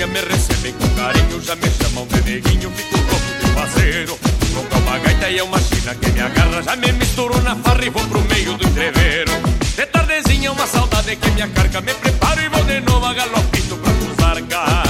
dia me recebem com carinho, já me chamam de neguinho, fico louco de faceiro. Com uma gaita e uma china que me agarra, já me misturo na farra e vou pro meio do entreveiro. De tardezinha uma saudade que me acarca, me preparo e vou de novo a galopito pra cruzar cá.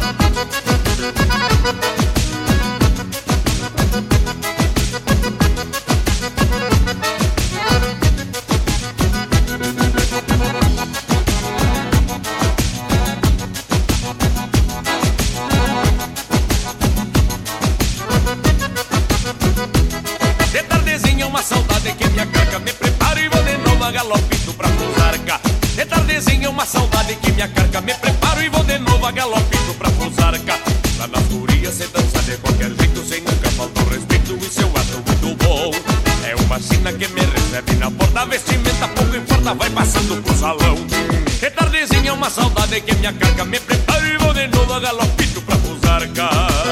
Galopito pra cruzar cá. De tardezinha uma saudade que me acarca, me preparo e vou de novo a galopito pra cruzar cá. Lá nas gurias se dança de qualquer jeito, sem nunca falta o respeito e seu ato muito bom. É uma china que me recebe na porta, a vestimenta pouco importa, vai passando pro salão. De tardezinha uma saudade que me acarca, me preparo e vou de novo a galopito pra cruzar cá.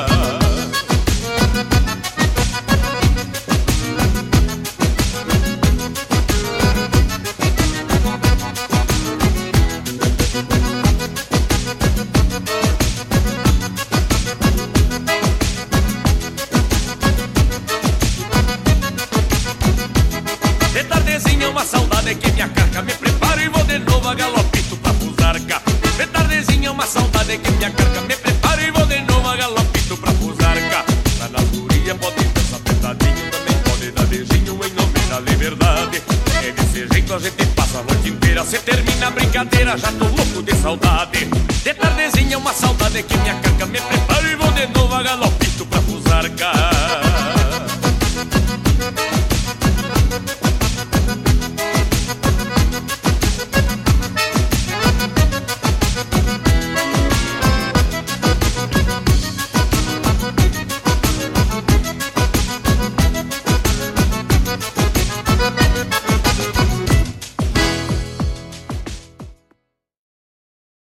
Uma saudade que me acarca, me preparo e vou de novo a galopito pra cruzar cá. De tardezinha uma saudade que me acarca, me preparo e vou de novo a galopito pra cruzar cá. Lá na guria pode dançar apertadinho, também pode dar beijinho em nome da liberdade. E desse jeito a gente passa a noite inteira, se termina a brincadeira, já tô louco de saudade. De tardezinha uma saudade que me acarca, me preparo e vou de novo a galopito pra cruzar cá.